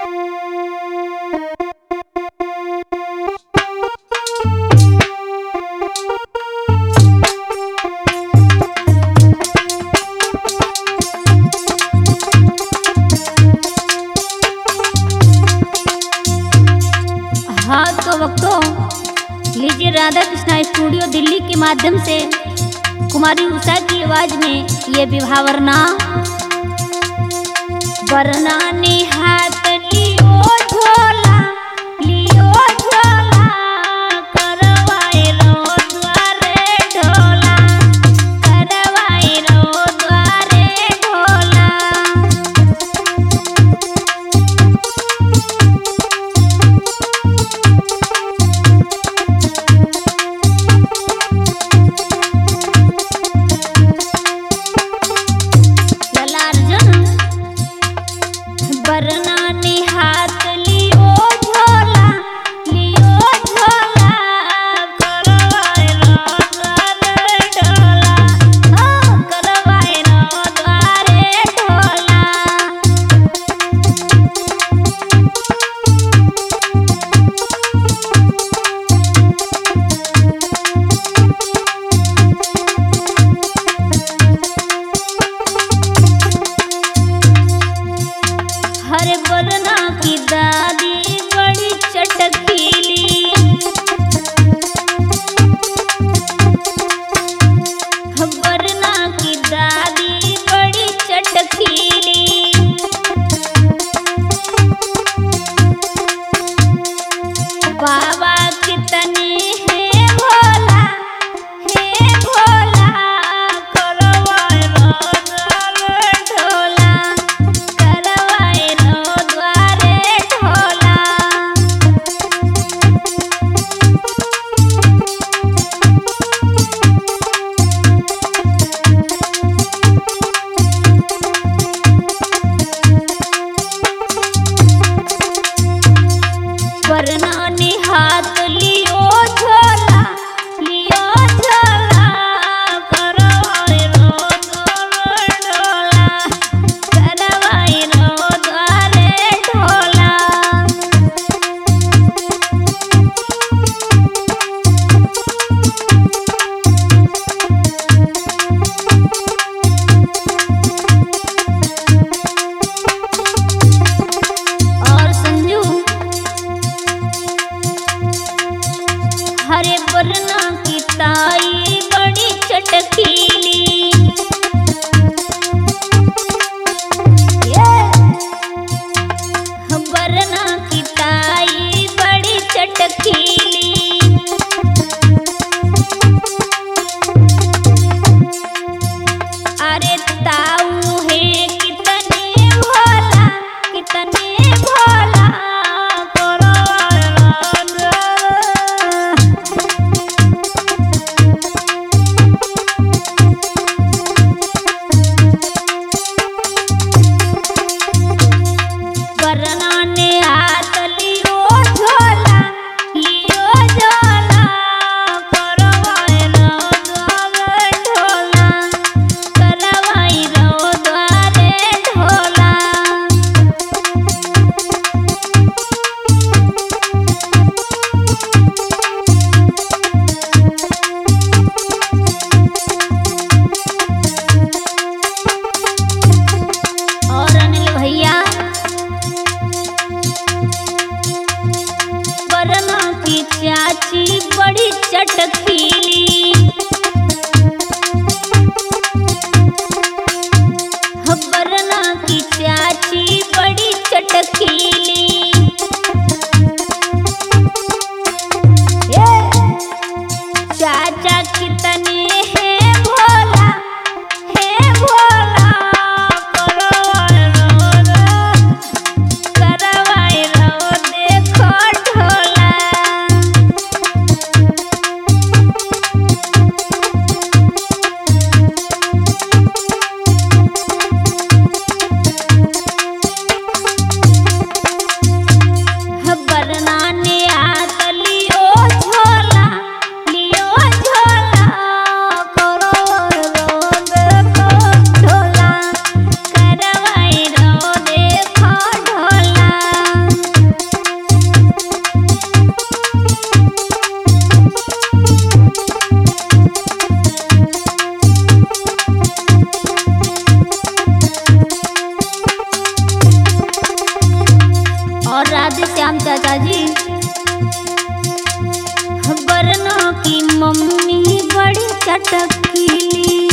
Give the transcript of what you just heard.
हाँ तो भक्तों, लीजिए राधा कृष्णा स्टूडियो दिल्ली के माध्यम से कुमारी उषा की आवाज में ये विवाह वरना हाथ लियो झोला करवाए रो द्वारे ढोला करवाए रो द्वारे ढोला। वरना हाथ लियो झोला करवाए रो द्वारे ढोला करवाए रो द्वारे ढोला। हरे वरना की दादी बड़ी चटकीली वरना की दादी बड़ी चटकीली। बाबा कितने है भोला करवाए रो द्वारे ढोला करवाए रो द्वारे ढोला। वरना हाथ लियो झोला करवाए रो द्वारे ढोला करवाए रो द्वारे ढोला। और संजू हरे वरना की ताई बड़ी चटकीली वरना की ताई बड़ी चटकीली। अरे ताऊ है कितने भोला करवाए रो द्वारे। वरना हाथ लियो झोला करवाए रो द्वारे ढोला करवाए रो द्वारे ढोला। और अनिल भैया वरना की चाची बड़ी चटकीली वरना की चाची बड़ी चटकीली। चाचा कितने है भोला करवाए रो देखो ढोला। राधे श्याम चाचा जी। बरनों की मम्मी बड़ी चटकीली।